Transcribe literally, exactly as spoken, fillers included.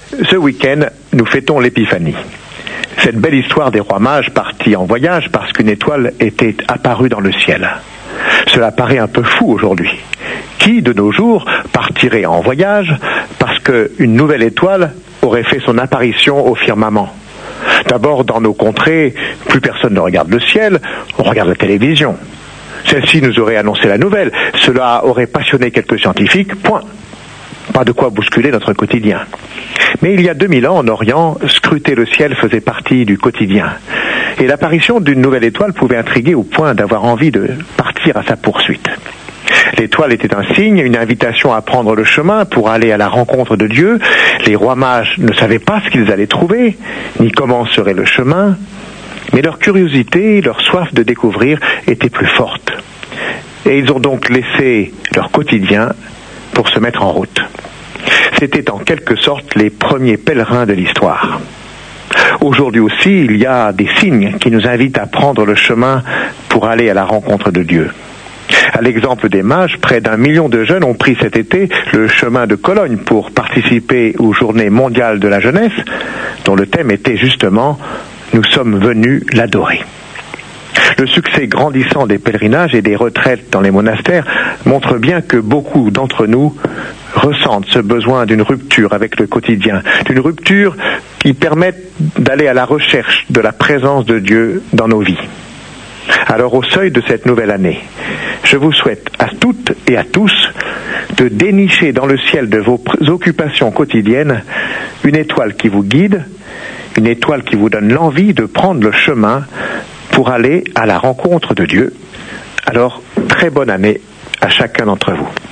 Ce week-end, nous fêtons l'Épiphanie. Cette belle histoire des rois mages partis en voyage parce qu'une étoile était apparue dans le ciel. Cela paraît un peu fou aujourd'hui. Qui, de nos jours, partirait en voyage parce qu'une nouvelle étoile aurait fait son apparition au firmament? D'abord, dans nos contrées, plus personne ne regarde le ciel, on regarde la télévision. Celle-ci nous aurait annoncé la nouvelle. Cela aurait passionné quelques scientifiques, point. Pas de quoi bousculer notre quotidien. Mais il y a deux mille ans, en Orient, scruter le ciel faisait partie du quotidien. Et l'apparition d'une nouvelle étoile pouvait intriguer au point d'avoir envie de partir à sa poursuite. L'étoile était un signe, une invitation à prendre le chemin pour aller à la rencontre de Dieu. Les rois mages ne savaient pas ce qu'ils allaient trouver, ni comment serait le chemin, mais leur curiosité, leur soif de découvrir était plus forte. Et ils ont donc laissé leur quotidien pour se mettre en route. C'était en quelque sorte les premiers pèlerins de l'histoire. Aujourd'hui aussi, il y a des signes qui nous invitent à prendre le chemin pour aller à la rencontre de Dieu. À l'exemple des mages, près d'un million de jeunes ont pris cet été le chemin de Cologne pour participer aux Journées mondiales de la jeunesse, dont le thème était justement « Nous sommes venus l'adorer ». Le succès grandissant des pèlerinages et des retraites dans les monastères montre bien que beaucoup d'entre nous ressentent ce besoin d'une rupture avec le quotidien, d'une rupture qui permette d'aller à la recherche de la présence de Dieu dans nos vies. Alors au seuil de cette nouvelle année, je vous souhaite à toutes et à tous de dénicher dans le ciel de vos occupations quotidiennes une étoile qui vous guide, une étoile qui vous donne l'envie de prendre le chemin pour aller à la rencontre de Dieu. Alors, très bonne année à chacun d'entre vous.